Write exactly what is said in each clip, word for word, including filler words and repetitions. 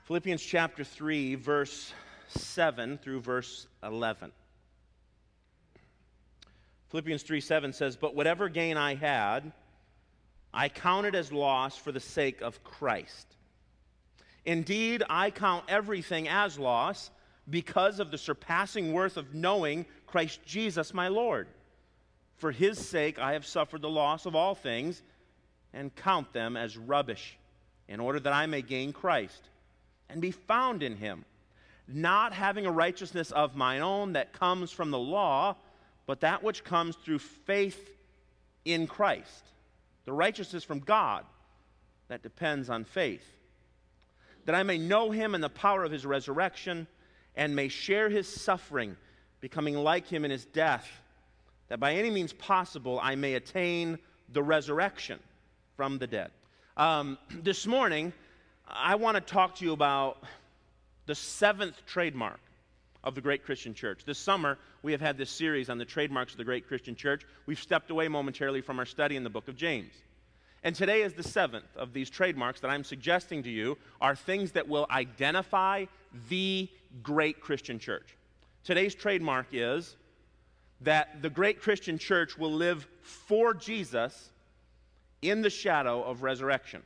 Philippians chapter three, verse seven through verse eleven. Philippians three seven says, "But whatever gain I had, I counted as loss for the sake of Christ. Indeed, I count everything as loss because of the surpassing worth of knowing Christ Jesus my Lord. For his sake I have suffered the loss of all things and count them as rubbish, in order that I may gain Christ and be found in him, not having a righteousness of mine own that comes from the law, but that which comes through faith in Christ, the righteousness from God that depends on faith, that I may know him and the power of his resurrection, and may share his suffering, becoming like him in his death, that by any means possible I may attain the resurrection from the dead." Um, this morning, I want to talk to you about the seventh trademark of the Great Christian Church. This summer, we have had this series on the trademarks of the Great Christian Church. We've stepped away momentarily from our study in the book of James. And today is the seventh of these trademarks that I'm suggesting to you are things that will identify the Great Christian Church. Today's trademark is that the Great Christian Church will live for Jesus in the shadow of resurrection.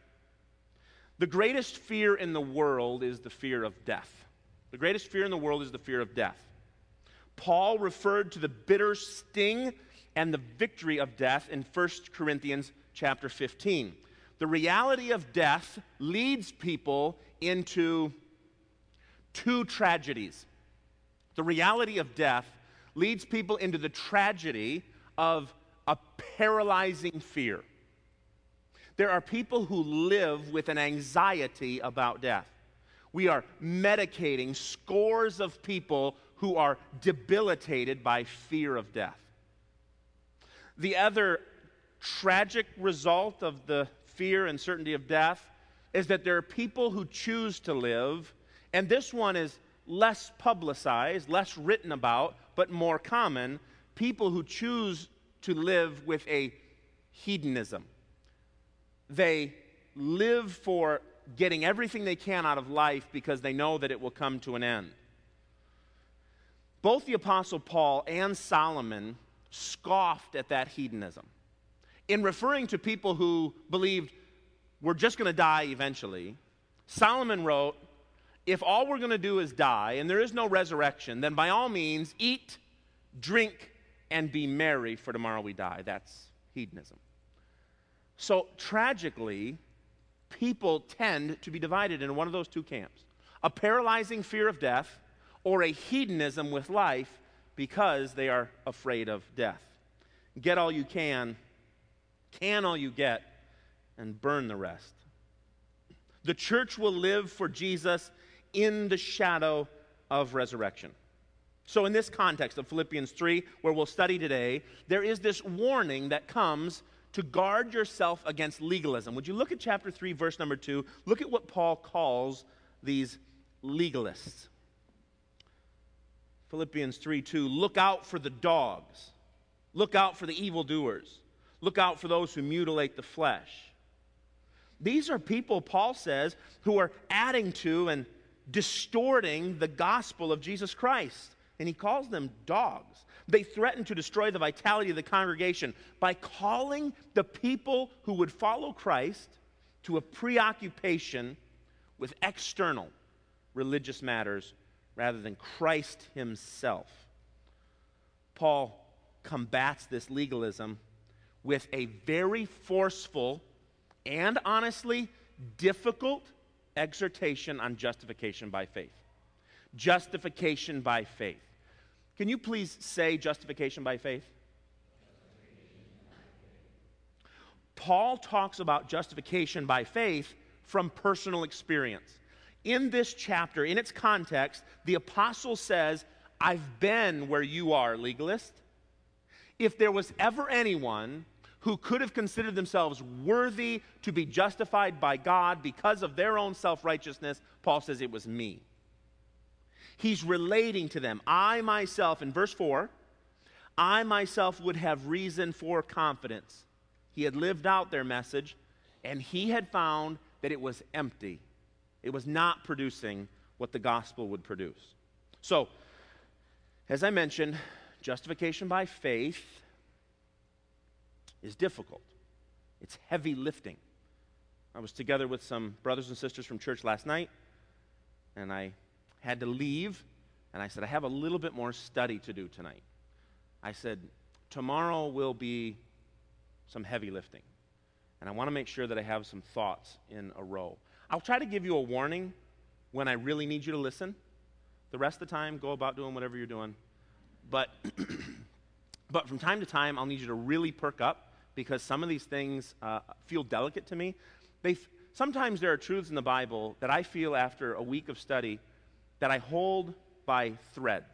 The greatest fear in the world is the fear of death. The greatest fear in the world is the fear of death. Paul referred to the bitter sting and the victory of death in First Corinthians chapter fifteen. The reality of death leads people into two tragedies. The reality of death leads people into the tragedy of a paralyzing fear. There are people who live with an anxiety about death. We are medicating scores of people who are debilitated by fear of death. The other tragic result of the fear and certainty of death is that there are people who choose to live, and this one is less publicized, less written about, but more common, people who choose to live with a hedonism. They live for getting everything they can out of life because they know that it will come to an end. Both the Apostle Paul and Solomon scoffed at that hedonism. In referring to people who believed we're just going to die eventually, Solomon wrote, "If all we're going to do is die and there is no resurrection, then by all means eat, drink, and be merry, for tomorrow we die." That's hedonism. So tragically, people tend to be divided into one of those two camps: a paralyzing fear of death or a hedonism with life because they are afraid of death. Get all you can, can all you get, and burn the rest. The church will live for Jesus in the shadow of resurrection. So in this context of Philippians three, where we'll study today, there is this warning that comes to guard yourself against legalism. Would you look at chapter three, verse number two? Look at what Paul calls these legalists. Philippians three two, "Look out for the dogs. Look out for the evildoers. Look out for those who mutilate the flesh." These are people, Paul says, who are adding to and distorting the gospel of Jesus Christ. And he calls them dogs. They threaten to destroy the vitality of the congregation by calling the people who would follow Christ to a preoccupation with external religious matters rather than Christ himself. Paul combats this legalism with a very forceful and honestly difficult exhortation on justification by faith. Justification by faith. Can you please say justification by faith? Paul talks about justification by faith from personal experience. In this chapter, in its context, the apostle says, "I've been where you are, legalist." If there was ever anyone who could have considered themselves worthy to be justified by God because of their own self-righteousness, Paul says it was me. He's relating to them. I myself, in verse four, I myself would have reason for confidence. He had lived out their message, and he had found that it was empty. It was not producing what the gospel would produce. So, as I mentioned, justification by faith is difficult. It's heavy lifting. I was together with some brothers and sisters from church last night, and I had to leave, and I said, I have a little bit more study to do tonight. I said, tomorrow will be some heavy lifting, and I want to make sure that I have some thoughts in a row. I'll try to give you a warning when I really need you to listen. The rest of the time, go about doing whatever you're doing. But, but from time to time, I'll need you to really perk up, because some of these things uh, feel delicate to me. They f- sometimes there are truths in the Bible that I feel after a week of study that I hold by threads.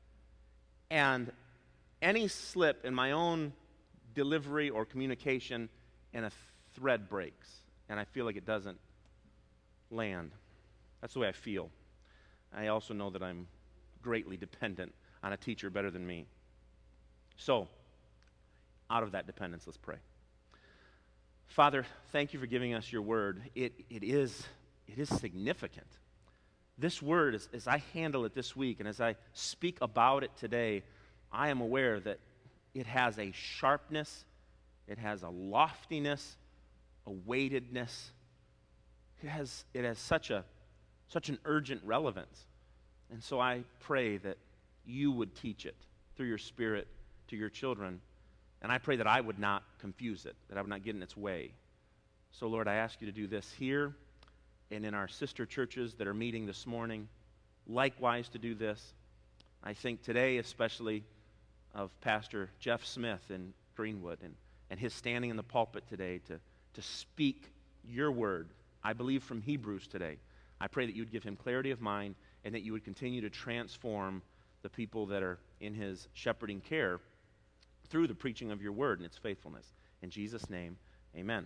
And any slip in my own delivery or communication, and a thread breaks, and I feel like it doesn't land. That's the way I feel. I also know that I'm greatly dependent on a teacher better than me. So, out of that dependence, let's pray. Father, thank you for giving us your word. It, it, is, it is significant. This word, as, as I handle it this week and as I speak about it today, I am aware that it has a sharpness, it has a loftiness, a weightedness. It has, it has such a, such an urgent relevance. And so I pray that you would teach it through your Spirit to your children. And I pray that I would not confuse it, that I would not get in its way. So, Lord, I ask you to do this here and in our sister churches that are meeting this morning. Likewise to do this. I think today especially of Pastor Jeff Smith in Greenwood and, and his standing in the pulpit today to, to speak your word, I believe from Hebrews today. I pray that you would give him clarity of mind and that you would continue to transform the people that are in his shepherding care through the preaching of your word and its faithfulness. In Jesus' name, amen.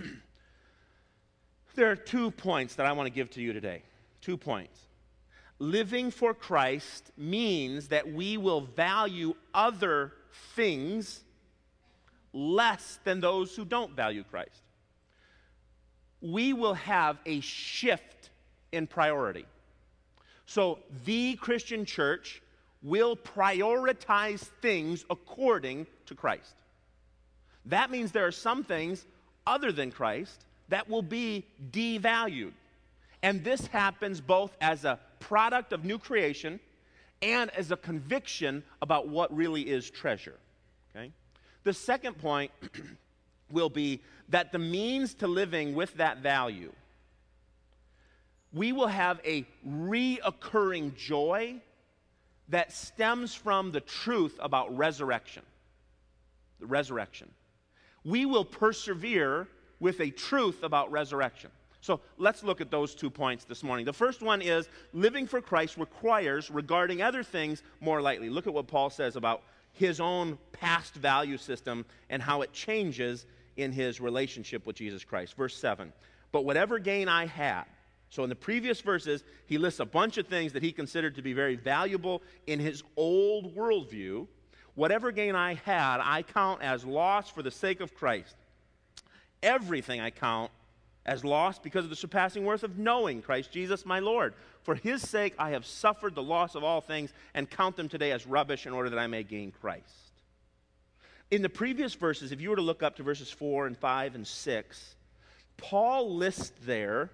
There are two points that I want to give to you today. Two points. Living for Christ means that we will value other things less than those who don't value Christ. We will have a shift in priority. So the Christian church will prioritize things according to Christ. That means there are some things other than Christ that will be devalued. And this happens both as a product of new creation and as a conviction about what really is treasure. Okay? The second point will be that the means to living with that value, we will have a reoccurring joy that stems from the truth about resurrection. The resurrection. We will persevere with a truth about resurrection. So let's look at those two points this morning. The first one is living for Christ requires regarding other things more lightly. Look at what Paul says about his own past value system and how it changes in his relationship with Jesus Christ. Verse seven, but whatever gain I had. So in the previous verses, he lists a bunch of things that he considered to be very valuable in his old worldview. Whatever gain I had, I count as loss for the sake of Christ. Everything I count as loss because of the surpassing worth of knowing Christ Jesus my Lord. For his sake I have suffered the loss of all things and count them today as rubbish in order that I may gain Christ. In the previous verses, if you were to look up to verses four and five and six, Paul lists there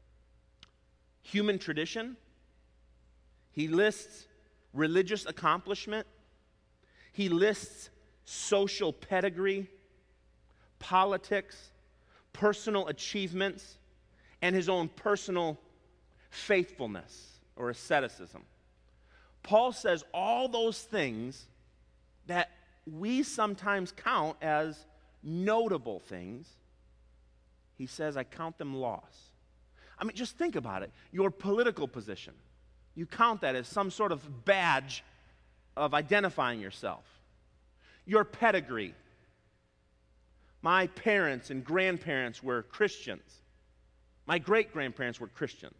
human tradition. He lists religious accomplishment. He lists social pedigree, politics, personal achievements, and his own personal faithfulness or asceticism. Paul says all those things that we sometimes count as notable things, he says, I count them loss. I mean, just think about it. Your political position, you count that as some sort of badge of identifying yourself. Your pedigree. My parents and grandparents were Christians. My great-grandparents were Christians.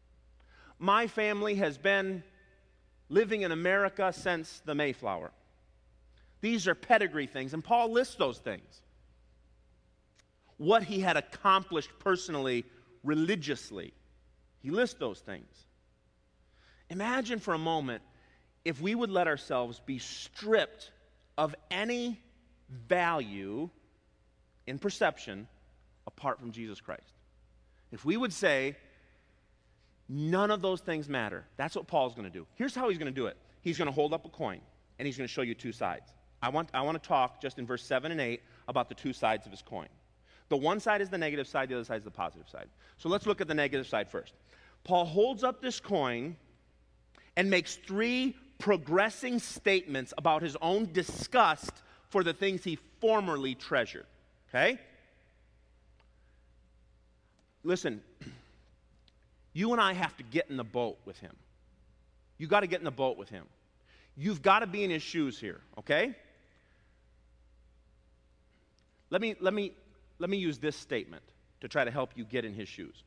My family has been living in America since the Mayflower. These are pedigree things, and Paul lists those things. What he had accomplished personally, religiously. He lists those things. Imagine for a moment if we would let ourselves be stripped of any value in perception apart from Jesus Christ. If we would say, none of those things matter, that's what Paul's going to do. Here's how he's going to do it. He's going to hold up a coin, and he's going to show you two sides. I want, I want to talk just in verse seven and eight about the two sides of his coin. The one side is the negative side, the other side is the positive side. So let's look at the negative side first. Paul holds up this coin and makes three progressing statements about his own disgust for the things he formerly treasured. Okay? Listen, you and I have to get in the boat with him. You got to get in the boat with him. You've got to be in his shoes here, okay? Let me, let me, let me use this statement to try to help you get in his shoes.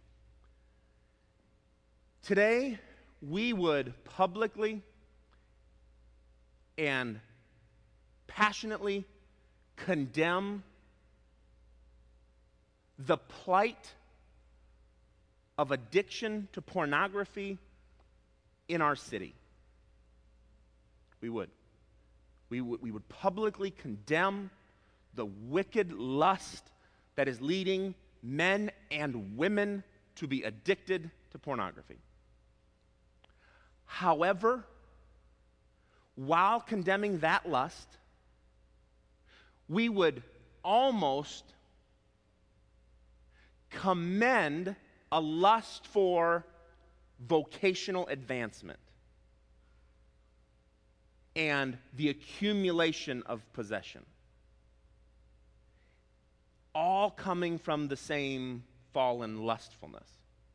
Today, we would publicly and passionately condemn the plight of addiction to pornography in our city. We would. We would, we would publicly condemn the wicked lust that is leading men and women to be addicted to pornography. However, while condemning that lust, we would almost commend a lust for vocational advancement and the accumulation of possession, all coming from the same fallen lustfulness.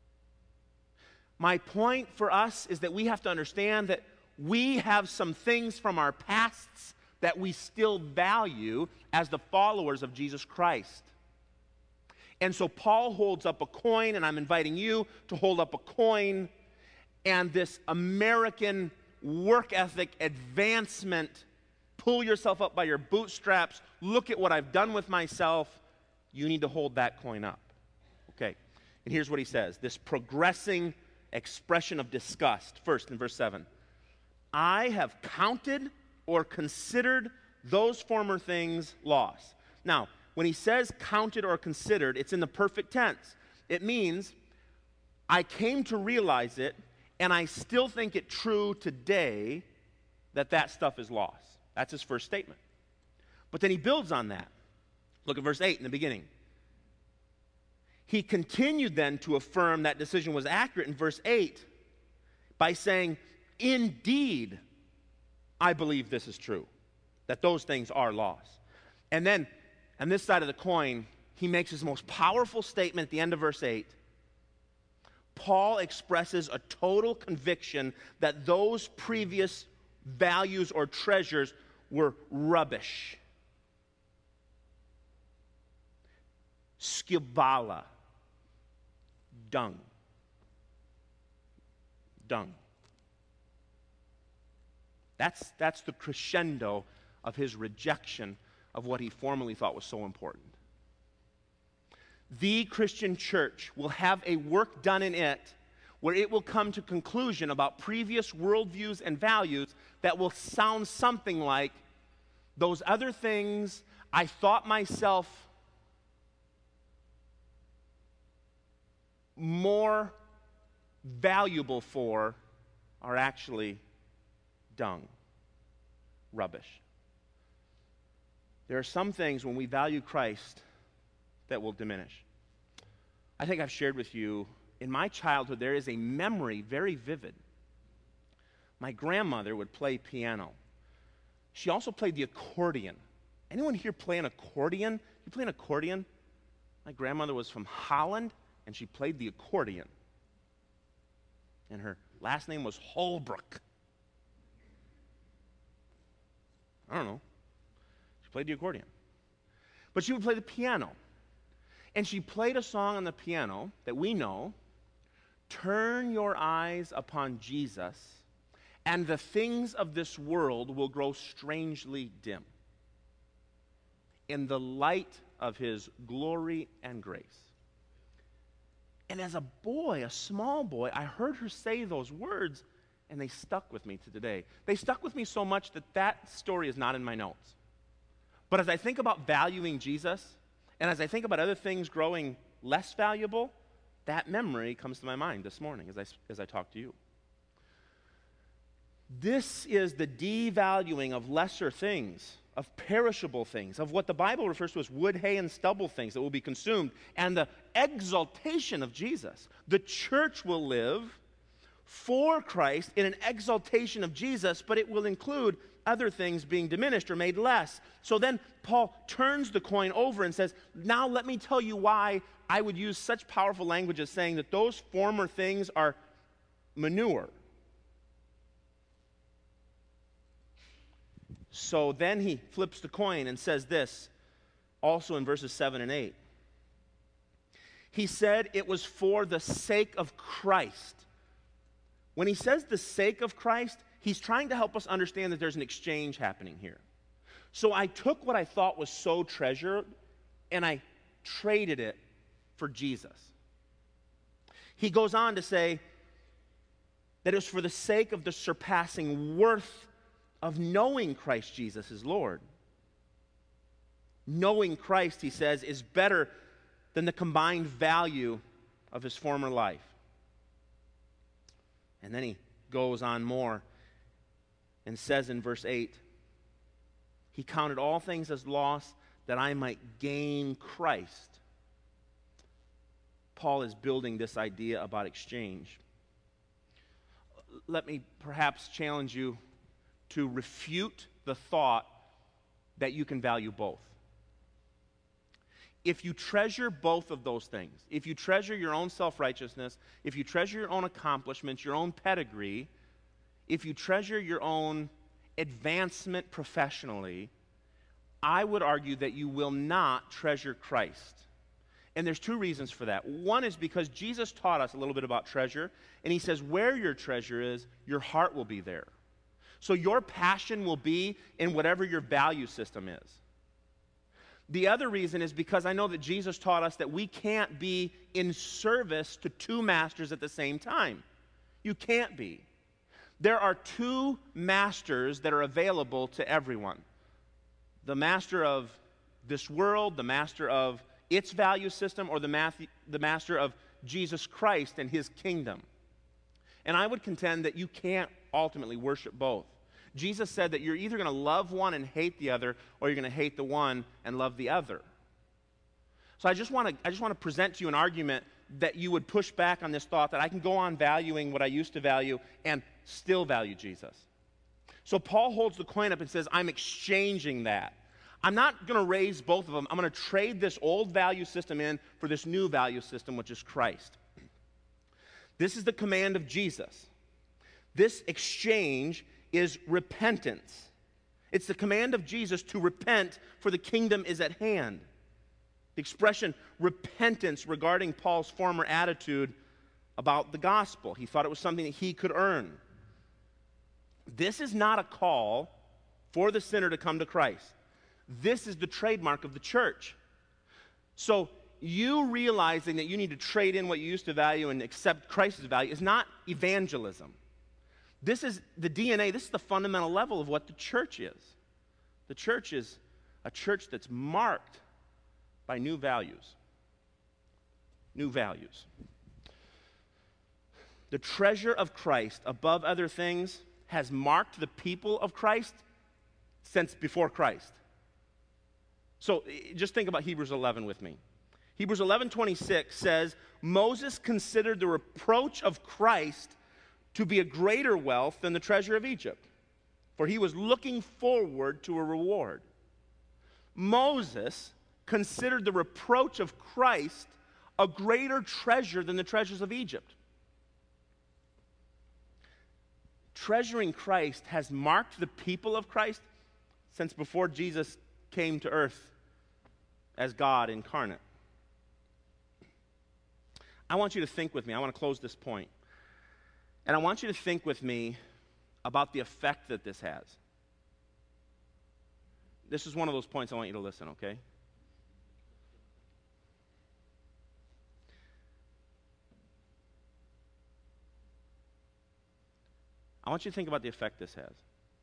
My point for us is that we have to understand that we have some things from our pasts that we still value as the followers of Jesus Christ. And so Paul holds up a coin, and I'm inviting you to hold up a coin, and this American work ethic advancement, pull yourself up by your bootstraps, look at what I've done with myself, you need to hold that coin up. Okay, and here's what he says, this progressing expression of disgust, first in verse seven. I have counted or considered those former things loss. Now, when he says counted or considered, it's in the perfect tense. It means I came to realize it, and I still think it true today that that stuff is loss. That's his first statement. But then he builds on that. Look at verse eight in the beginning. He continued then to affirm that decision was accurate in verse eight by saying, indeed, I believe this is true, that those things are loss. And then, on this side of the coin, he makes his most powerful statement at the end of verse eight. Paul expresses a total conviction that those previous values or treasures were rubbish. Skibala. Dung. Dung. That's, that's the crescendo of his rejection of what he formerly thought was so important. The Christian church will have a work done in it where it will come to conclusion about previous worldviews and values that will sound something like, those other things I thought myself more valuable for are actually dung, rubbish. There are some things when we value Christ that will diminish. I think I've shared with you, in my childhood, there is a memory very vivid. My grandmother would play piano. She also played the accordion. Anyone here play an accordion? You play an accordion? My grandmother was from Holland, and she played the accordion. And her last name was Holbrook. I don't know. She played the accordion. But she would play the piano. And she played a song on the piano that we know, turn your eyes upon Jesus, and the things of this world will grow strangely dim in the light of his glory and grace. And as a boy, a small boy, I heard her say those words, and they stuck with me to today. They stuck with me so much that that story is not in my notes. But as I think about valuing Jesus, and as I think about other things growing less valuable, that memory comes to my mind this morning as I, as I talk to you. This is the devaluing of lesser things, of perishable things, of what the Bible refers to as wood, hay, and stubble things that will be consumed, and the exaltation of Jesus. The church will live for Christ in an exaltation of Jesus, but it will include other things being diminished or made less. So then Paul turns the coin over and says, now let me tell you why I would use such powerful language as saying that those former things are manure. So then he flips the coin and says this, also in verses seven and eight. He said it was for the sake of Christ. When he says the sake of Christ, he's trying to help us understand that there's an exchange happening here. So I took what I thought was so treasured and I traded it for Jesus. He goes on to say that it was for the sake of the surpassing worth of knowing Christ Jesus is Lord. Knowing Christ, he says, is better than the combined value of his former life. And then he goes on more and says in verse eight, he counted all things as loss that I might gain Christ. Paul is building this idea about exchange. Let me perhaps challenge you to refute the thought that you can value both. If you treasure both of those things, if you treasure your own self-righteousness, if you treasure your own accomplishments, your own pedigree, if you treasure your own advancement professionally, I would argue that you will not treasure Christ. And there's two reasons for that. One is because Jesus taught us a little bit about treasure, and he says where your treasure is, your heart will be there. So your passion will be in whatever your value system is. The other reason is because I know that Jesus taught us that we can't be in service to two masters at the same time. You can't be. There are two masters that are available to everyone. The master of this world, the master of its value system, or the, math, the master of Jesus Christ and his kingdom. And I would contend that you can't ultimately worship both. Jesus said that you're either going to love one and hate the other, or you're going to hate the one and love the other. So I just want to I just want to present to you an argument that you would push back on this thought that I can go on valuing what I used to value and still value Jesus. So Paul holds the coin up and says, I'm exchanging that. I'm not going to raise both of them. I'm going to trade this old value system in for this new value system, which is Christ. This is the command of Jesus. This exchange is repentance. It's the command of Jesus to repent, for the kingdom is at hand. The expression repentance regarding Paul's former attitude about the gospel. He thought it was something that he could earn. This is not a call for the sinner to come to Christ. This is the trademark of the church. So you realizing that you need to trade in what you used to value and accept Christ's value is not evangelism. This is the D N A, this is the fundamental level of what the church is. The church is a church that's marked by new values. New values. The treasure of Christ above other things has marked the people of Christ since before Christ. So just think about Hebrews eleven with me. Hebrews eleven twenty-six says, Moses considered the reproach of Christ to be a greater wealth than the treasure of Egypt, for he was looking forward to a reward. Moses considered the reproach of Christ a greater treasure than the treasures of Egypt. Treasuring Christ has marked the people of Christ since before Jesus came to earth as God incarnate. I want you to think with me. I want to close this point. And I want you to think with me about the effect that this has. This is one of those points I want you to listen, okay? I want you to think about the effect this has.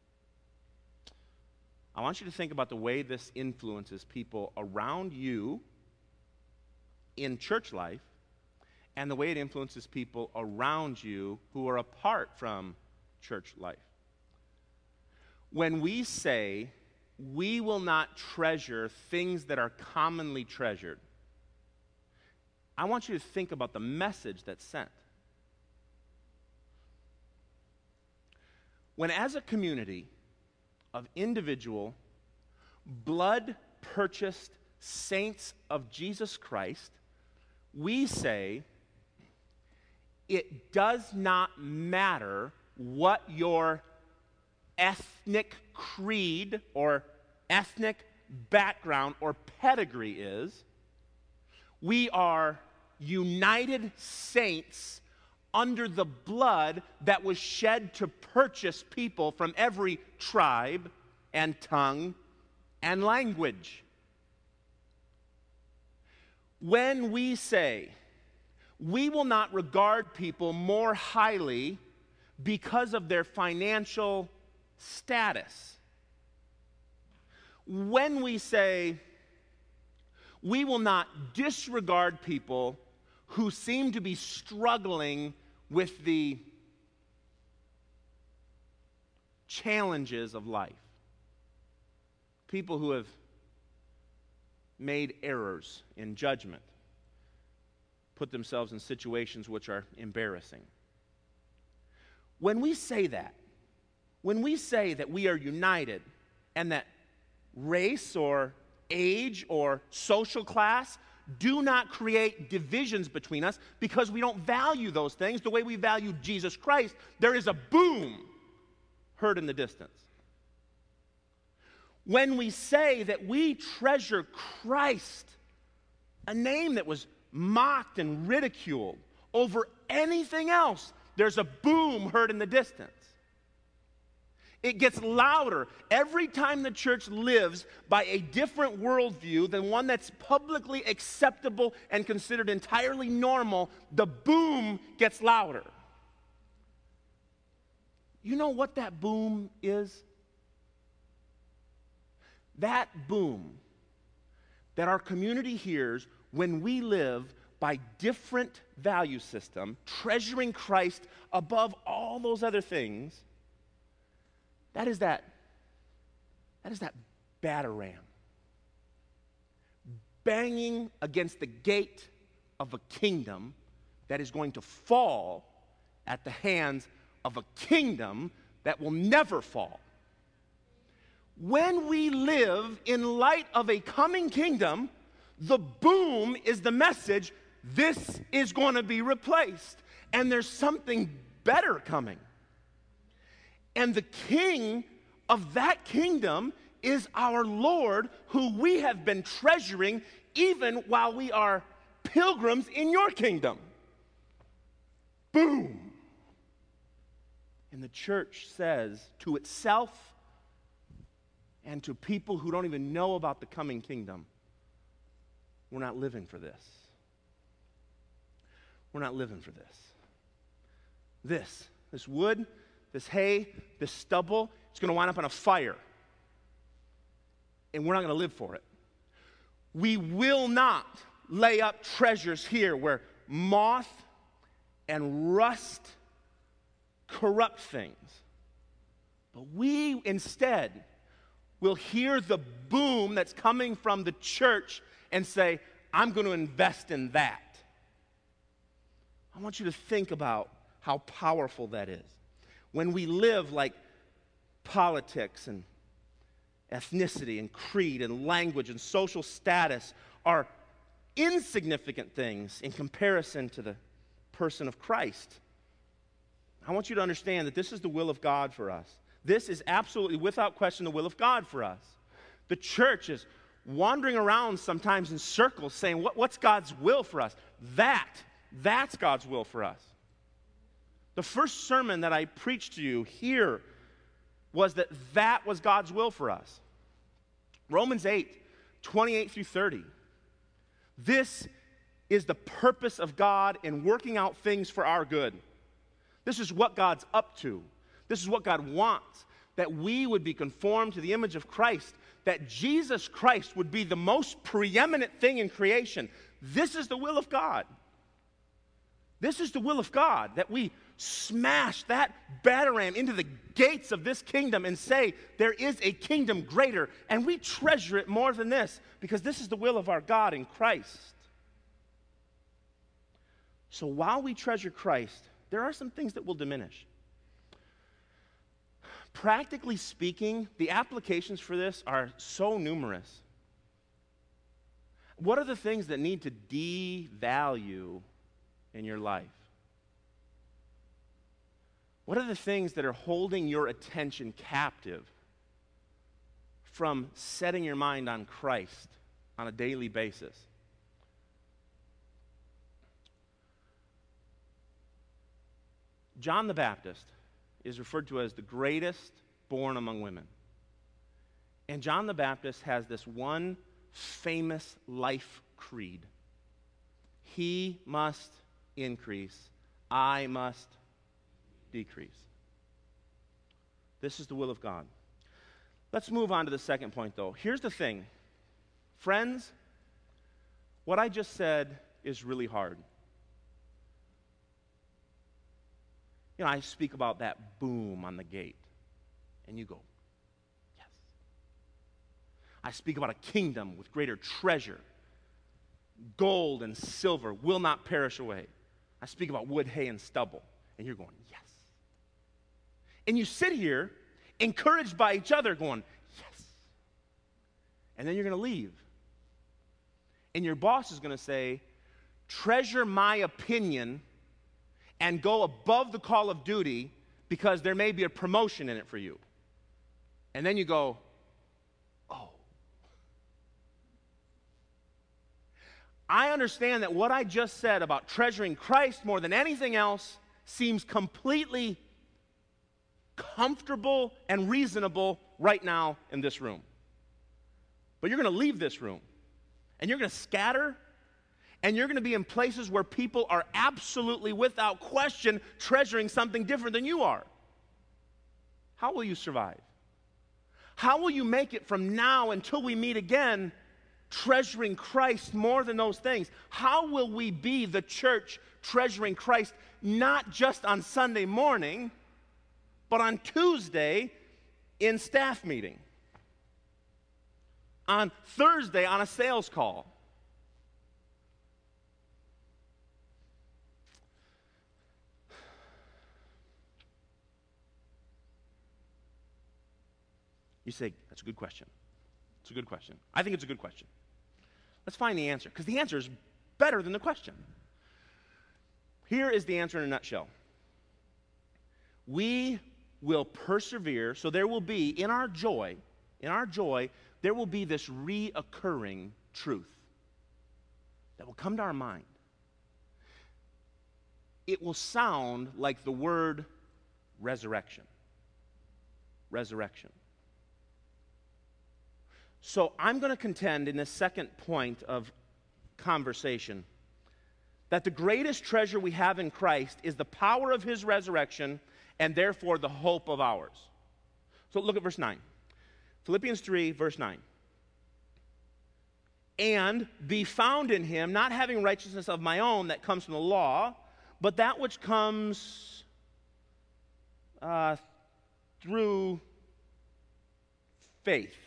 I want you to think about the way this influences people around you in church life and the way it influences people around you who are apart from church life. When we say we will not treasure things that are commonly treasured, I want you to think about the message that's sent. When as a community of individual, blood-purchased saints of Jesus Christ, we say, it does not matter what your ethnic creed or ethnic background or pedigree is, we are united saints under the blood that was shed to purchase people from every tribe and tongue and language. When we say we will not regard people more highly because of their financial status, when we say we will not disregard people who seem to be struggling with the challenges of life, people who have made errors in judgment, put themselves in situations which are embarrassing. When we say that, when we say that we are united and that race or age or social class do not create divisions between us because we don't value those things the way we value Jesus Christ, there is a boom heard in the distance. When we say that we treasure Christ, a name that was mocked and ridiculed, over anything else, there's a boom heard in the distance. It gets louder every time the church lives by a different worldview than one that's publicly acceptable and considered entirely normal. The boom gets louder. You know what that boom is? That boom that our community hears when we live by different value system, treasuring Christ above all those other things, that is that, that is that batter ram banging against the gate of a kingdom that is going to fall at the hands of a kingdom that will never fall. When we live in light of a coming kingdom, the boom is the message, this is going to be replaced, and there's something better coming. And the king of that kingdom is our Lord, who we have been treasuring even while we are pilgrims in your kingdom. Boom. And the church says to itself and to people who don't even know about the coming kingdom, we're not living for this. We're not living for this. This, this wood, this hay, this stubble, it's going to wind up in a fire. And we're not going to live for it. We will not lay up treasures here where moth and rust corrupt things. But we instead will hear the boom that's coming from the church and say, I'm going to invest in that. I want you to think about how powerful that is. When we live like politics and ethnicity and creed and language and social status are insignificant things in comparison to the person of Christ, I want you to understand that this is the will of God for us. This is absolutely, without question, the will of God for us. The church is wandering around sometimes in circles saying, what, what's God's will for us? That, that's God's will for us. The first sermon that I preached to you here was that that was God's will for us. Romans eight, twenty-eight through thirty. This is the purpose of God in working out things for our good. This is what God's up to. This is what God wants, that we would be conformed to the image of Christ, that Jesus Christ would be the most preeminent thing in creation. This is the will of God. This is the will of God, that we smash that batter ram into the gates of this kingdom and say, there is a kingdom greater, and we treasure it more than this, because this is the will of our God in Christ. So while we treasure Christ, there are some things that will diminish. Practically speaking, the applications for this are so numerous. What are the things that need to devalue in your life? What are the things that are holding your attention captive from setting your mind on Christ on a daily basis? John the Baptist is referred to as the greatest born among women. And John the Baptist has this one famous life creed. He must increase, I must decrease. This is the will of God. Let's move on to the second point, though. Here's the thing. Friends, what I just said is really hard. You know, I speak about that boom on the gate, and you go, yes. I speak about a kingdom with greater treasure. Gold and silver will not perish away. I speak about wood, hay, and stubble, and you're going, yes. And you sit here, encouraged by each other, going, yes. And then you're going to leave. And your boss is going to say, treasure my opinion and go above the call of duty because there may be a promotion in it for you. And then you go, oh. I understand that what I just said about treasuring Christ more than anything else seems completely comfortable and reasonable right now in this room. But you're going to leave this room, and you're going to scatter, and you're going to be in places where people are absolutely, without question, treasuring something different than you are. How will you survive? How will you make it from now until we meet again, treasuring Christ more than those things? How will we be the church treasuring Christ not just on Sunday morning, but on Tuesday in staff meeting, on Thursday on a sales call? You say, that's a good question. It's a good question. I think it's a good question. Let's find the answer, because the answer is better than the question. Here is the answer in a nutshell. We will persevere, so there will be, in our joy, in our joy, there will be this reoccurring truth that will come to our mind. It will sound like the word resurrection. Resurrection. So I'm going to contend in this second point of conversation that the greatest treasure we have in Christ is the power of his resurrection and therefore the hope of ours. So look at verse nine. Philippians three, verse nine. And be found in him, not having righteousness of my own that comes from the law, but that which comes uh, through faith.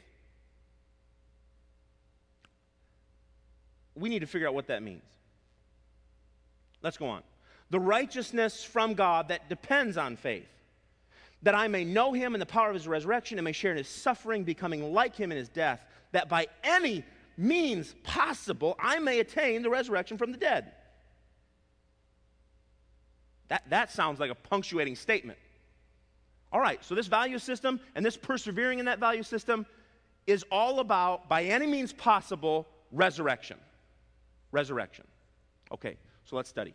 We need to figure out what that means. Let's go on. The righteousness from God that depends on faith, that I may know him in the power of his resurrection and may share in his suffering, becoming like him in his death, that by any means possible I may attain the resurrection from the dead. That, that sounds like a punctuating statement. All right, so this value system and this persevering in that value system is all about, by any means possible, resurrection. Resurrection. Okay, so let's study.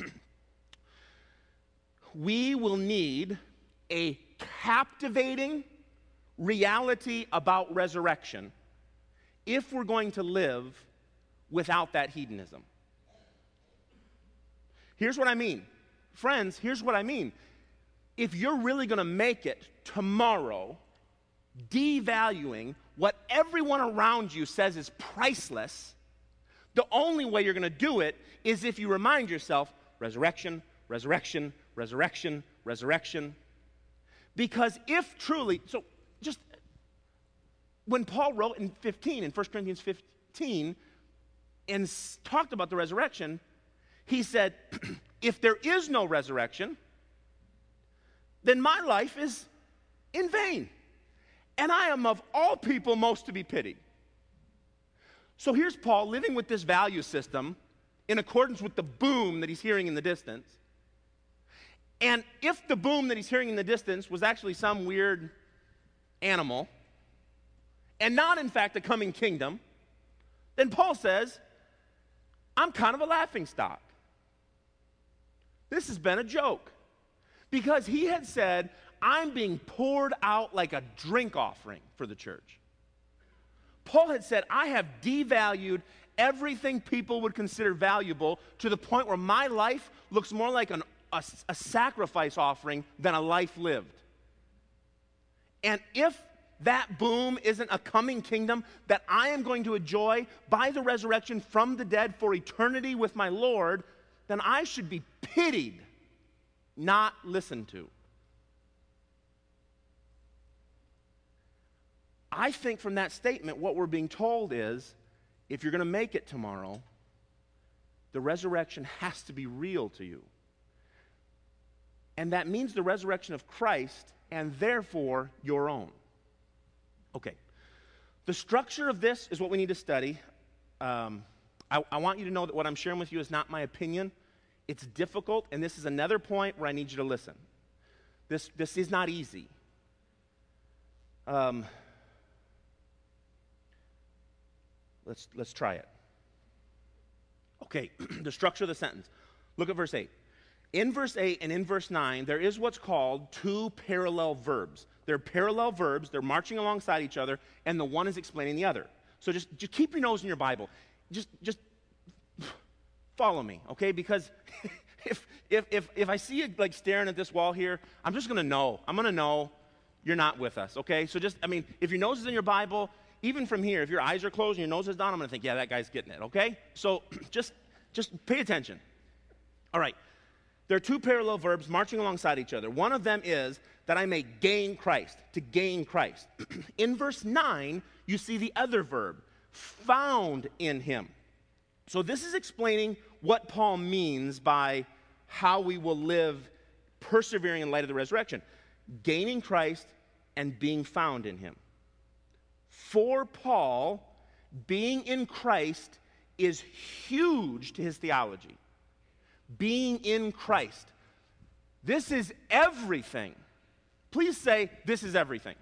We will need a captivating reality about resurrection if we're going to live without that hedonism. Here's what I mean. Friends, here's what I mean. if you're really going to make it tomorrow, devaluing what everyone around you says is priceless, the only way you're going to do it is if you remind yourself, resurrection, resurrection, resurrection, resurrection. Because if truly, so just when Paul wrote in fifteen, in First Corinthians fifteen, and s- talked about the resurrection, he said, if there is no resurrection, then my life is in vain. And I am of all people most to be pitied. So here's Paul living with this value system in accordance with the boom that he's hearing in the distance. And if the boom that he's hearing in the distance was actually some weird animal, and not in fact a coming kingdom, then Paul says, I'm kind of a laughingstock. This has been a joke. Because he had said, I'm being poured out like a drink offering for the church. Paul had said, I have devalued everything people would consider valuable to the point where my life looks more like an, a, a sacrifice offering than a life lived. And if that boom isn't a coming kingdom that I am going to enjoy by the resurrection from the dead for eternity with my Lord, then I should be pitied, not listened to. I think from that statement, what we're being told is, if you're going to make it tomorrow, the resurrection has to be real to you. And that means the resurrection of Christ, and therefore your own. Okay. The structure of this is what we need to study. Um, I, I want you to know that what I'm sharing with you is not my opinion. It's difficult, and this is another point where I need you to listen. This, this is not easy. Um, let's, let's try it. Okay, the structure of the sentence. Look at verse eight. In verse eight and in verse nine, there is what's called two parallel verbs. They're parallel verbs, they're marching alongside each other, and the one is explaining the other. So just, just keep your nose in your Bible. Just, just follow me, okay? Because if, if, if, if I see you like staring at this wall here, I'm just going to know. I'm going to know you're not with us, okay? So just, I mean, if your nose is in your Bible, even from here, if your eyes are closed and your nose is down, I'm going to think, yeah, that guy's getting it, okay? So just, just pay attention. All right. There are two parallel verbs marching alongside each other. One of them is that I may gain Christ, to gain Christ. In verse nine, you see the other verb, found in him. So this is explaining what Paul means by how we will live persevering in light of the resurrection. Gaining Christ and being found in him. For Paul, being in Christ is huge to his theology. Being in Christ. This is everything. Please say, this is everything.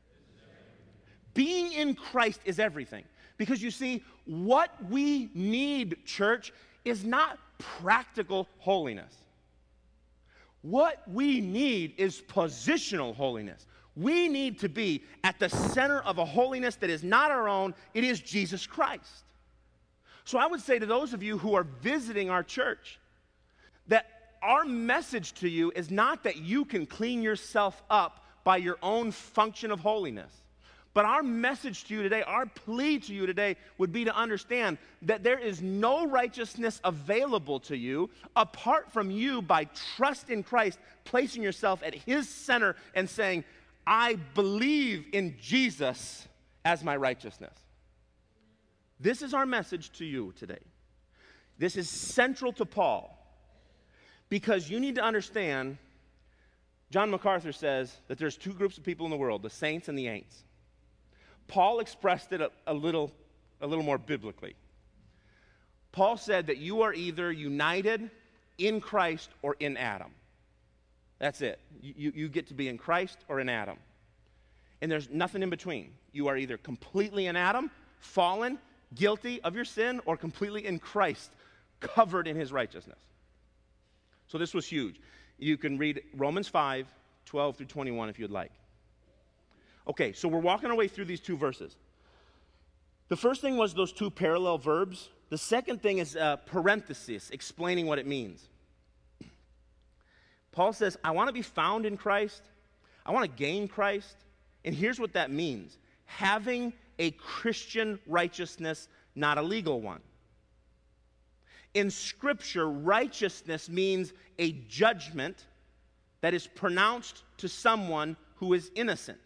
Being in Christ is everything. Because you see, what we need, church, is not practical holiness. What we need is positional holiness. We need to be at the center of a holiness that is not our own. It is Jesus Christ. So I would say to those of you who are visiting our church, that our message to you is not that you can clean yourself up by your own function of holiness. But our message to you today, our plea to you today would be to understand that there is no righteousness available to you apart from you by trust in Christ, placing yourself at his center and saying, I believe in Jesus as my righteousness. This is our message to you today. This is central to Paul. Because you need to understand, John MacArthur says that there's two groups of people in the world, the saints and the ain'ts. Paul expressed it a, a, little, a little more biblically. Paul said that you are either united in Christ or in Adam. That's it. You, you get to be in Christ or in Adam. And there's nothing in between. You are either completely in Adam, fallen, guilty of your sin, or completely in Christ, covered in his righteousness. So this was huge. You can read Romans five, twelve through twenty-one if you'd like. Okay, so we're walking our way through these two verses. The first thing was those two parallel verbs. The second thing is a parenthesis explaining what it means. Paul says, I want to be found in Christ. I want to gain Christ. And here's what that means. Having a Christian righteousness, not a legal one. In Scripture, righteousness means a judgment that is pronounced to someone who is innocent.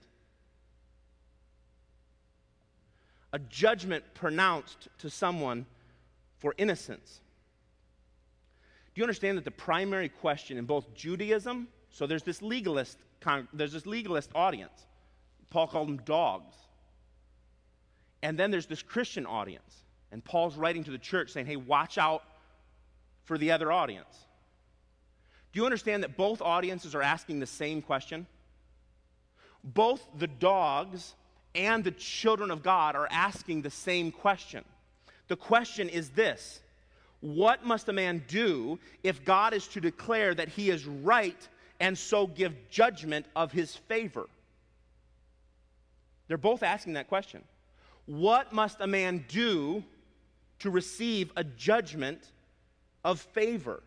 A judgment pronounced to someone for innocence. Do you understand that the primary question in both Judaism, so there's this legalist, there's this legalist audience. Paul called them dogs. And then there's this Christian audience. And Paul's writing to the church saying, hey, watch out for the other audience. Do you understand that both audiences are asking the same question? Both the dogs and the children of God are asking the same question. The question is this: what must a man do if God is to declare that he is right and so give judgment of his favor? They're both asking that question. What must a man do to receive a judgment of favor?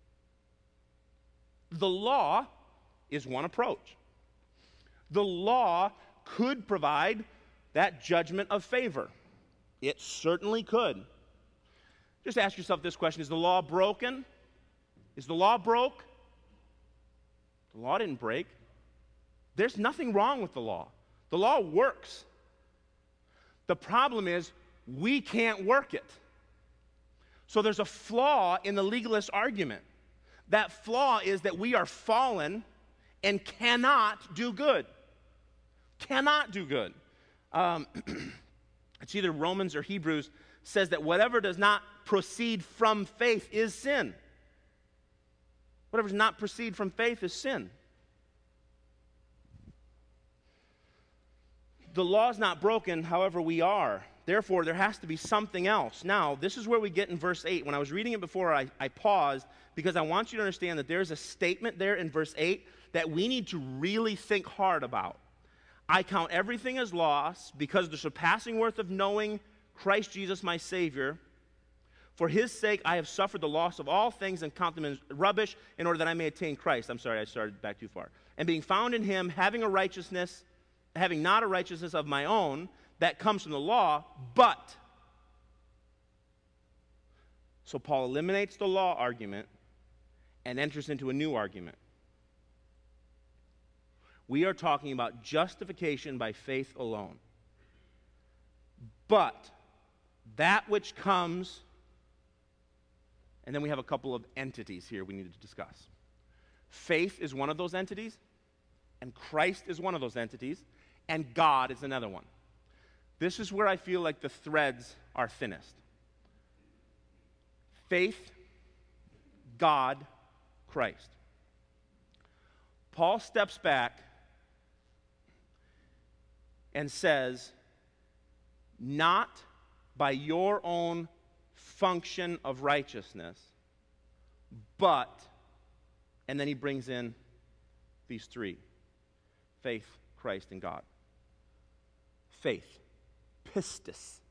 The law is one approach. The law could provide that judgment of favor. It certainly could. Just ask yourself this question: is the law broken? Is the law broke? The law didn't break. There's nothing wrong with the law. The law works. The problem is we can't work it. So there's a flaw in the legalist argument. That flaw is that we are fallen and cannot do good. Cannot do good. Um, it's either Romans or Hebrews says that whatever does not proceed from faith is sin. Whatever does not proceed from faith is sin. The law is not broken, however we are. Therefore, there has to be something else. Now, this is where we get in verse eight. When I was reading it before, I, I paused because I want you to understand that there's a statement there in verse eight that we need to really think hard about. I count everything as loss because of the surpassing worth of knowing Christ Jesus my Savior. For his sake I have suffered the loss of all things and count them as rubbish in order that I may attain Christ. I'm sorry, I started back too far. And being found in him, having a righteousness, having not a righteousness of my own that comes from the law, but. So Paul eliminates the law argument and enters into a new argument. We are talking about justification by faith alone. But that which comes, and then we have a couple of entities here we need to discuss. Faith is one of those entities, and Christ is one of those entities, and God is another one. This is where I feel like the threads are thinnest. Faith, God, Christ. Paul steps back and says, not by your own function of righteousness, but, and then he brings in these three: faith, Christ, and God. Faith, pistis.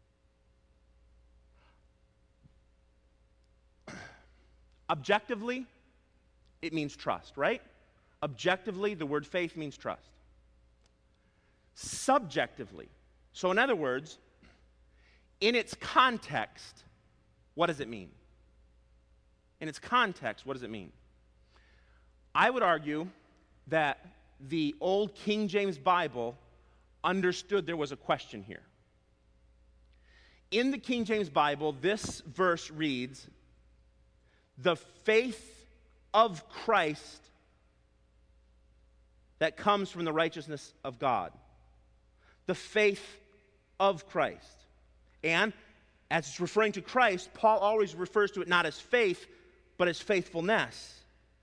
Objectively, it means trust, right? Objectively, the word faith means trust. Subjectively, so in other words, in its context, what does it mean? In its context, what does it mean? I would argue that the old King James Bible understood there was a question here. In the King James Bible, this verse reads, the faith of Christ that comes from the righteousness of God. The faith of Christ. And as it's referring to Christ, Paul always refers to it not as faith, but as faithfulness.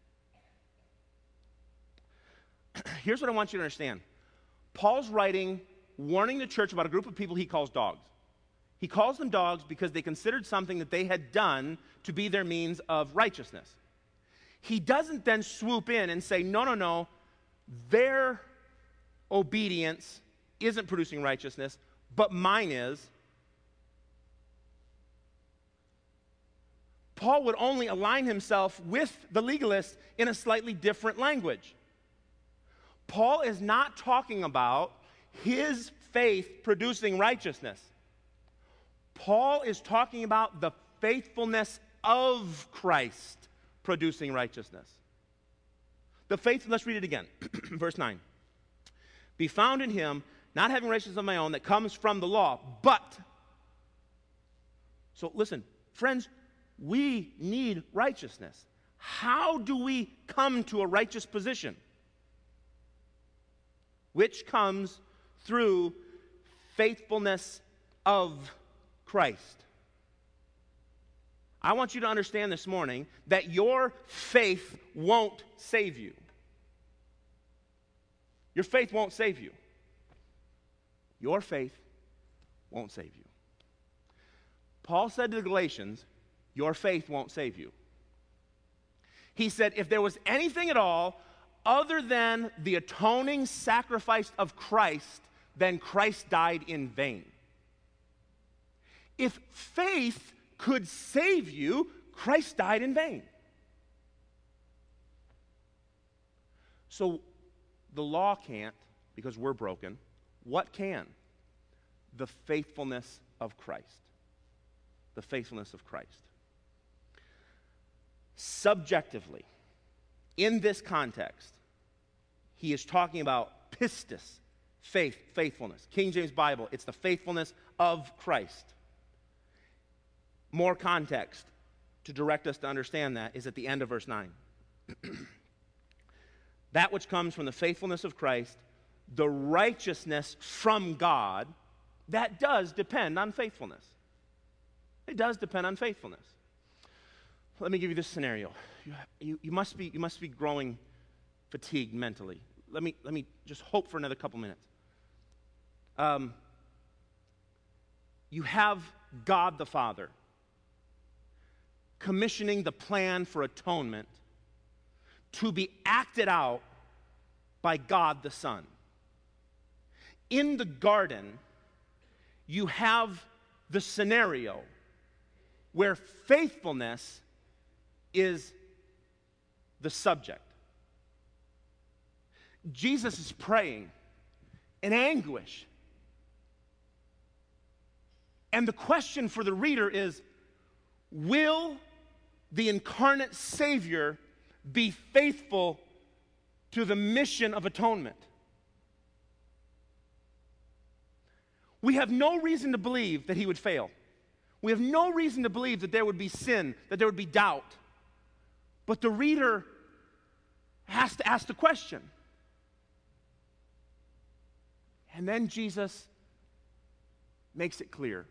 Here's what I want you to understand. Paul's writing, warning the church about a group of people he calls dogs. He calls them dogs because they considered something that they had done to be their means of righteousness. He doesn't then swoop in and say, no, no, no, their obedience isn't producing righteousness, but mine is. Paul would only align himself with the legalists in a slightly different language. Paul is not talking about his faith producing righteousness. Paul is talking about the faithfulness of Christ producing righteousness. The faith, let's read it again. Verse nine. Be found in him, not having righteousness of my own that comes from the law, but. So listen, friends, we need righteousness. How do we come to a righteous position? Which comes through faithfulness of Christ. I want you to understand this morning that your faith won't save you. Your faith won't save you. Your faith won't save you. Paul said to the Galatians, your faith won't save you. He said, if there was anything at all other than the atoning sacrifice of Christ, then Christ died in vain. If faith could save you, Christ died in vain. So the law can't, because we're broken. What can? The faithfulness of Christ. The faithfulness of Christ. Subjectively, in this context, he is talking about pistis, faith, faithfulness. King James Bible, it's the faithfulness of Christ. More context to direct us to understand that is at the end of verse nine. That which comes from the faithfulness of Christ, the righteousness from God, that does depend on faithfulness. It does depend on faithfulness. Let me give you this scenario. You, you, you, must be, you must be growing fatigued mentally. Let me, let me just hope for another couple minutes. Um, you have God the Father commissioning the plan for atonement to be acted out by God the Son. In the garden, you have the scenario where faithfulness is the subject. Jesus is praying in anguish. And the question for the reader is, will the incarnate Savior be faithful to the mission of atonement? We have no reason to believe that he would fail. We have no reason to believe that there would be sin, that there would be doubt. But the reader has to ask the question. And then Jesus makes it clear.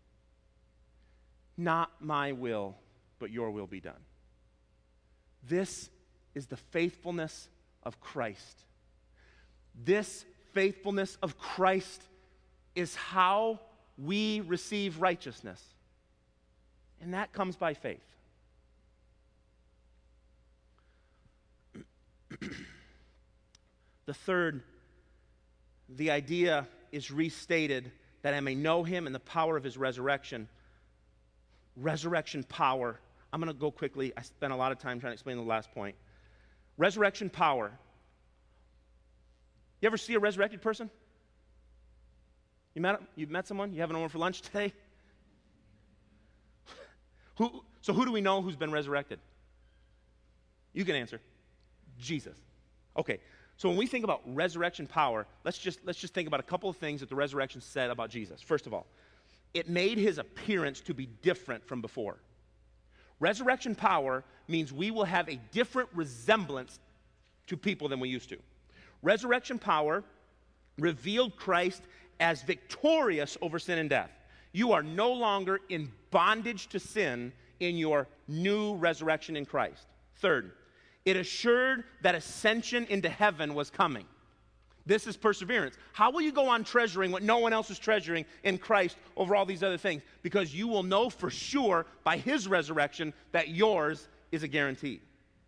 Not my will, but your will be done. This is the faithfulness of Christ. This faithfulness of Christ is how we receive righteousness. And that comes by faith. The third, the idea is restated that I may know him and the power of his resurrection. Resurrection power. I'm going to go quickly. I spent a lot of time trying to explain the last point. Resurrection power. You ever see a resurrected person? You met, you met someone? You having over for lunch today? Who, so who do we know who's been resurrected? You can answer. Jesus. Okay, so when we think about resurrection power, let's just, let's just think about a couple of things that the resurrection said about Jesus. First of all, it made his appearance to be different from before. Resurrection power means we will have a different resemblance to people than we used to. Resurrection power revealed Christ as victorious over sin and death. You are no longer in bondage to sin in your new resurrection in Christ. Third, it assured that ascension into heaven was coming. This is perseverance. How will you go on treasuring what no one else is treasuring in Christ over all these other things? Because you will know for sure by his resurrection that yours is a guarantee.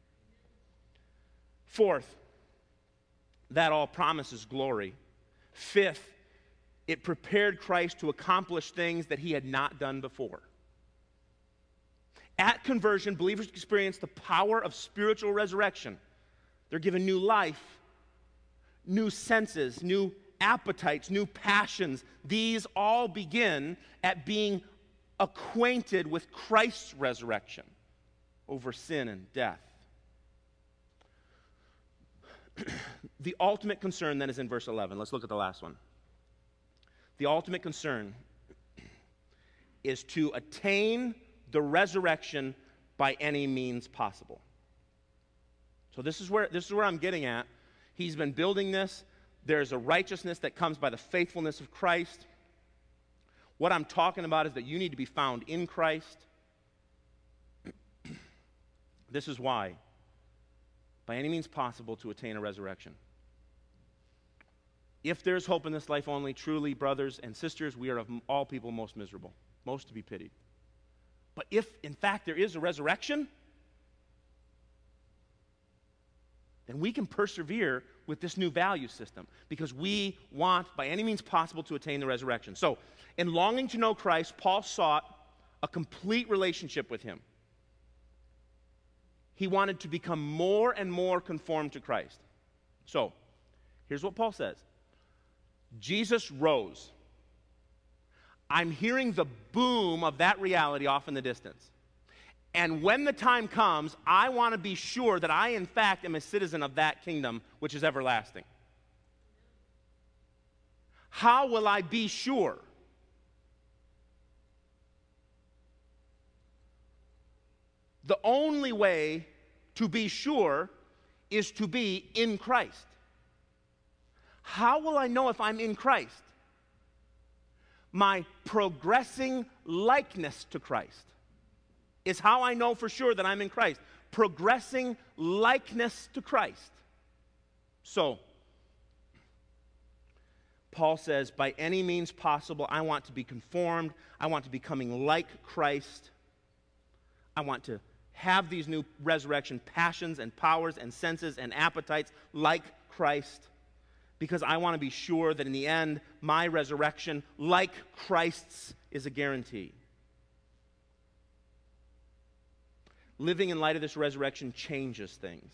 Fourth, that all promises glory. Fifth, it prepared Christ to accomplish things that he had not done before. At conversion, believers experience the power of spiritual resurrection. They're given new life, new senses, new appetites, new passions. These all begin at being acquainted with Christ's resurrection over sin and death. The ultimate concern then is in verse eleven. Let's look at the last one. The ultimate concern is to attain the resurrection by any means possible. So this is where this is where I'm getting at. He's been building this. There's a righteousness that comes by the faithfulness of Christ. What I'm talking about is that you need to be found in Christ. This is why, by any means possible, to attain a resurrection. If there's hope in this life only, truly, brothers and sisters, we are of all people most miserable, most to be pitied. But if, in fact, there is a resurrection, then we can persevere with this new value system because we want, by any means possible, to attain the resurrection. So, in longing to know Christ, Paul sought a complete relationship with him. He wanted to become more and more conformed to Christ. So, here's what Paul says. Jesus rose. I'm hearing the boom of that reality off in the distance. And when the time comes, I want to be sure that I, in fact, am a citizen of that kingdom which is everlasting. How will I be sure? The only way to be sure is to be in Christ. How will I know if I'm in Christ? My progressing likeness to Christ is how I know for sure that I'm in Christ. Progressing likeness to Christ. So, Paul says, by any means possible, I want to be conformed. I want to be becoming like Christ. I want to have these new resurrection passions and powers and senses and appetites like Christ, because I want to be sure that in the end, my resurrection, like Christ's, is a guarantee. Living in light of this resurrection changes things.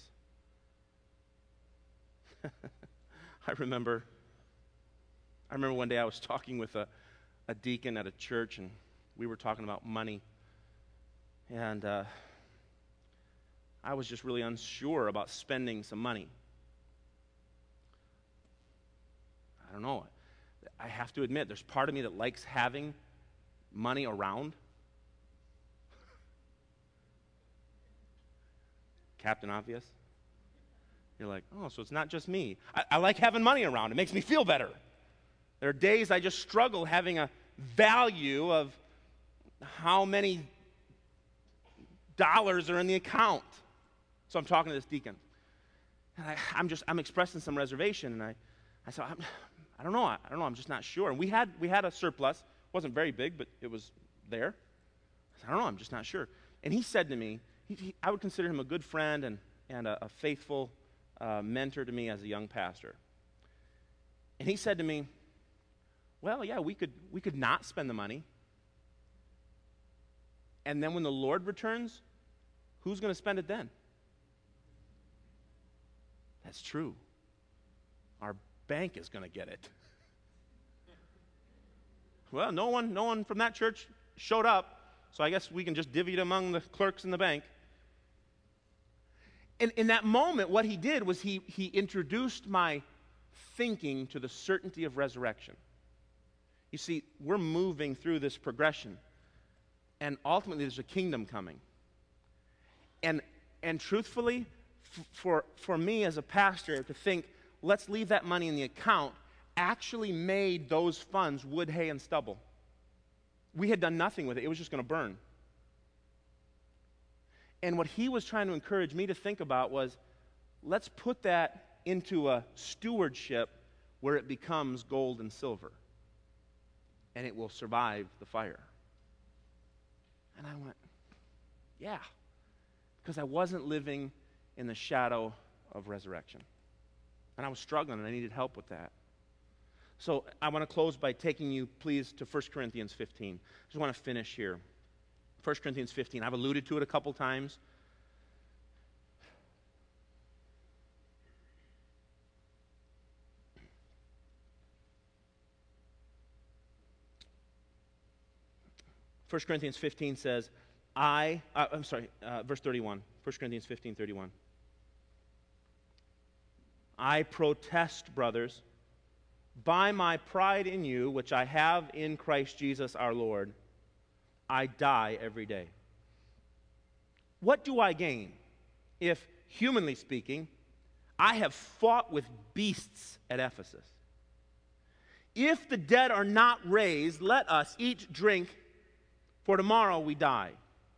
I remember, I remember one day I was talking with a, a deacon at a church, and we were talking about money. And uh, I was just really unsure about spending some money. I don't know. I have to admit, there's part of me that likes having money around. Captain Obvious. You're like, oh, so it's not just me. I, I like having money around. It makes me feel better. There are days I just struggle having a value of how many dollars are in the account. So I'm talking to this deacon. And I, I'm just, I'm expressing some reservation. And I, I said, I'm, I don't know. I, I don't know. I'm just not sure. And we had, we had a surplus. It wasn't very big, but it was there. I said, I don't know. I'm just not sure. And he said to me, he, he, I would consider him a good friend and, and a, a faithful uh, mentor to me as a young pastor. And he said to me, well, yeah, we could, we could not spend the money. And then when the Lord returns, who's going to spend it then? That's true. Our bank is going to get it. Well, no one, no one from that church showed up, so I guess we can just divvy it among the clerks in the bank. And in that moment, what he did was he, he introduced my thinking to the certainty of resurrection. You see, we're moving through this progression, and ultimately there's a kingdom coming. And, and truthfully, f- for, for me as a pastor to think, let's leave that money in the account, actually made those funds wood, hay, and stubble. We had done nothing with it. It was just going to burn. And what he was trying to encourage me to think about was, let's put that into a stewardship where it becomes gold and silver, and it will survive the fire. And I went, yeah, because I wasn't living in the shadow of resurrection. And I was struggling, and I needed help with that. So I want to close by taking you, please, to First Corinthians fifteen. I just want to finish here. First Corinthians fifteen. I've alluded to it a couple times. First Corinthians fifteen says, I, uh, I'm sorry, uh, verse thirty-one. First Corinthians fifteen, thirty-one. I protest, brothers, by my pride in you, which I have in Christ Jesus our Lord, I die every day. What do I gain if, humanly speaking, I have fought with beasts at Ephesus? If the dead are not raised, let us eat, drink, for tomorrow we die.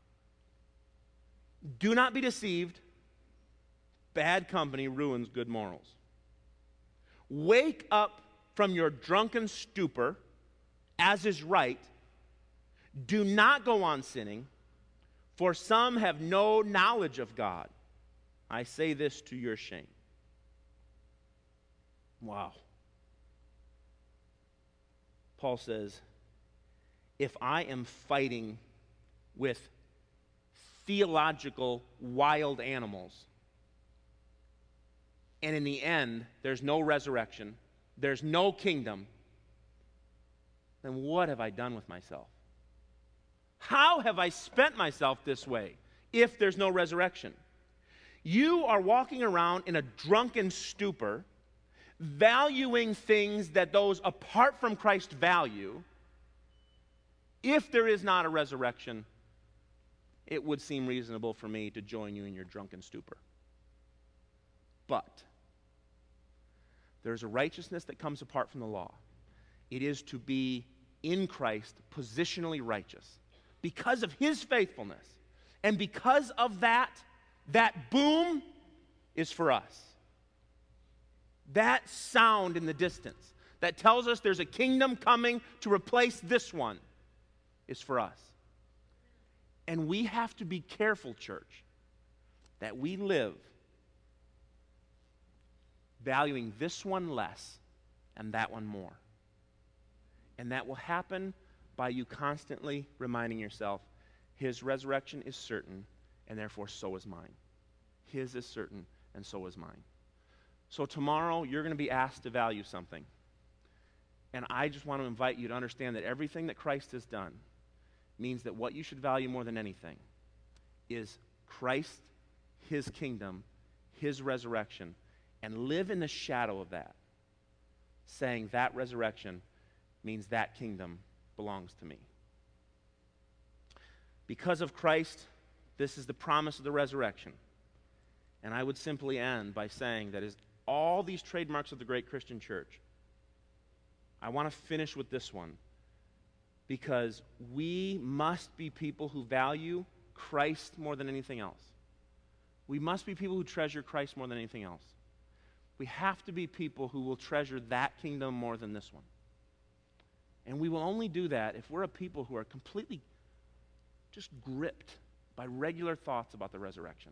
Do not be deceived. Bad company ruins good morals. Wake up from your drunken stupor, as is right. Do not go on sinning, for some have no knowledge of God. I say this to your shame. Wow. Paul says, if I am fighting with theological wild animals, and in the end, there's no resurrection, there's no kingdom, then what have I done with myself? How have I spent myself this way if there's no resurrection? You are walking around in a drunken stupor, valuing things that those apart from Christ value. If there is not a resurrection, it would seem reasonable for me to join you in your drunken stupor. But there's a righteousness that comes apart from the law. It is to be in Christ, positionally righteous. Because of his faithfulness. And because of that, that boom is for us. That sound in the distance that tells us there's a kingdom coming to replace this one is for us. And we have to be careful, church, that we live valuing this one less and that one more. And that will happen by you constantly reminding yourself, his resurrection is certain, and therefore so is mine. His is certain, and so is mine. So tomorrow, you're going to be asked to value something. And I just want to invite you to understand that everything that Christ has done means that what you should value more than anything is Christ, his kingdom, his resurrection, and live in the shadow of that, saying that resurrection means that kingdom belongs to me. Because of Christ, this is the promise of the resurrection. And I would simply end by saying that as all these trademarks of the great Christian church, I want to finish with this one, because we must be people who value Christ more than anything else. We must be people who treasure Christ more than anything else. We have to be people who will treasure that kingdom more than this one. And we will only do that if we're a people who are completely just gripped by regular thoughts about the resurrection.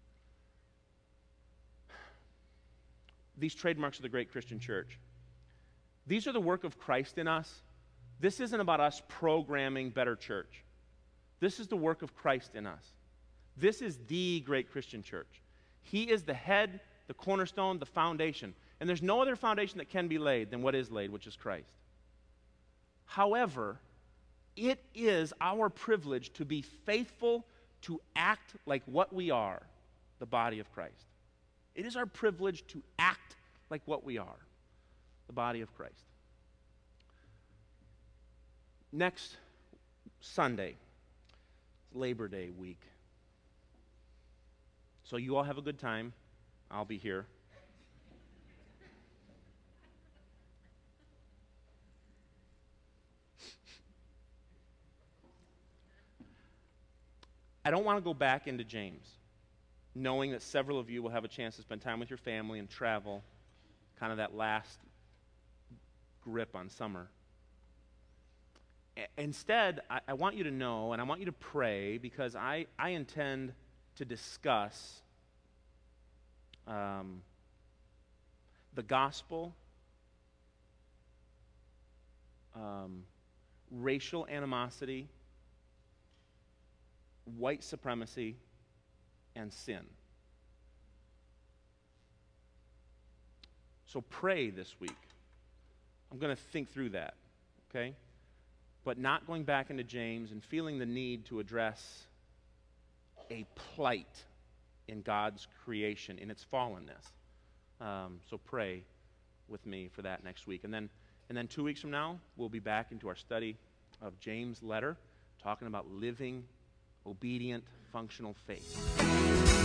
These trademarks of the great Christian church, these are the work of Christ in us. This isn't about us programming better church. This is the work of Christ in us. This is the great Christian church. He is the head, the cornerstone, the foundation. And there's no other foundation that can be laid than what is laid, which is Christ. However, it is our privilege to be faithful to act like what we are, the body of Christ. It is our privilege to act like what we are, the body of Christ. Next Sunday, Labor Day week. So you all have a good time. I'll be here. I don't want to go back into James, knowing that several of you will have a chance to spend time with your family and travel, kind of that last grip on summer. A- instead, I, I want you to know, and I want you to pray, because I, I intend to discuss um, the gospel, um, racial animosity, white supremacy and sin. So pray this week. I'm going to think through that, okay? But not going back into James and feeling the need to address a plight in God's creation, in its fallenness. Um, so pray with me for that next week. And then, and then two weeks from now, we'll be back into our study of James' letter, talking about living, obedient, functional faith.